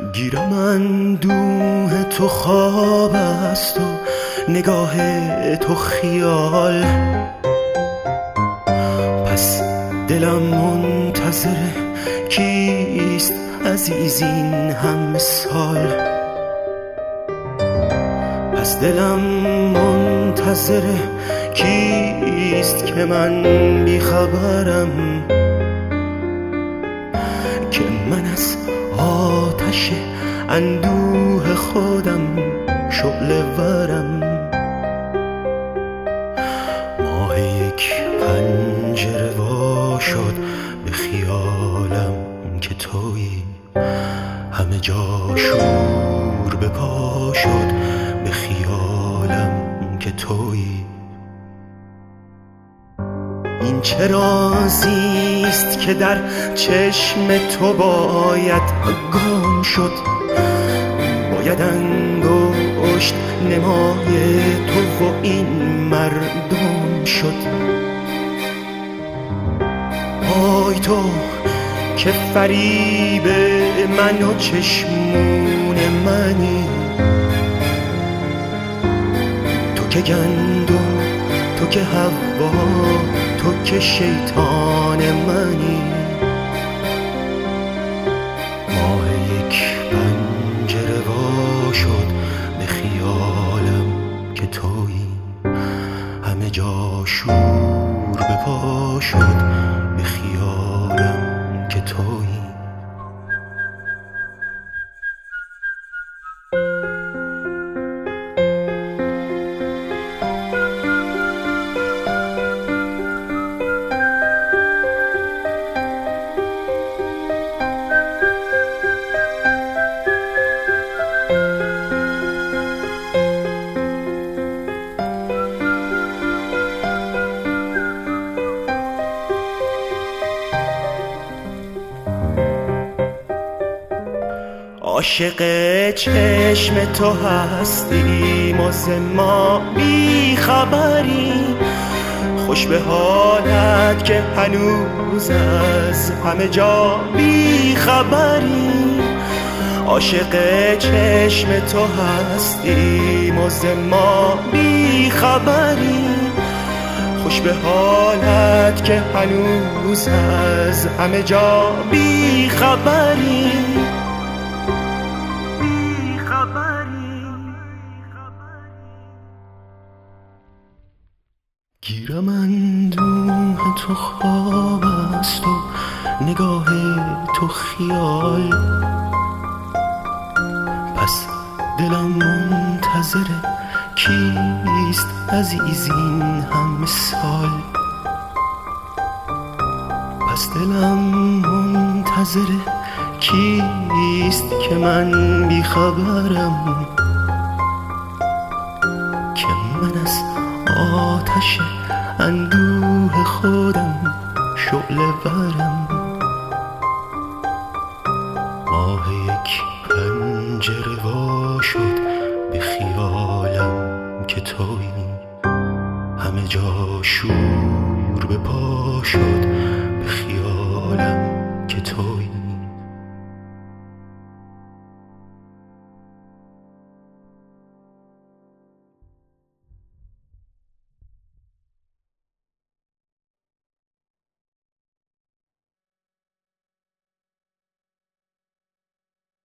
گیرم اندوه تو خواب است و نگاه تو خیال، پس دلم منتظر کیست عزیز این همه سال. پس دلم منتظر کیست که من بیخبرم، که من از آتش اندوه خودم شعله ورم. ماه یک پنجره وا شد به خیالم که تویی، همه جا شور به پا شد به خیالم که تویی. این چه رازیست که در چشم تو باید گم شد، باید انگشت نمای تو و این مردم شد. آی تو که فریب من و چشمون منی، تو که گندم، تو که حوا، تو که شیطان منی. ماه یک پنجره وا شد به خیالم که تویی، همه جا شور به پا شد به خیالم که تویی. عاشق چشم تو هستیم و ز ما بی خبری، خوش به حالت که هنوز از همه جا بی خبری. عاشق چشم تو هستیم و ز ما بی خبری، خوش به حالت که هنوز از همه جا بی خبری. گیرم اندوه تو خواب است و نگاه تو خیال، پس دلم منتظر کیست عزیز این همه سال. پس دلم منتظر کیست که من بیخبرم، که من از آتش اندوه خودم شعله ورم. ماه یک پنجره وا شد به خیالم که تویی، همه جا شور به پا شد به خیالم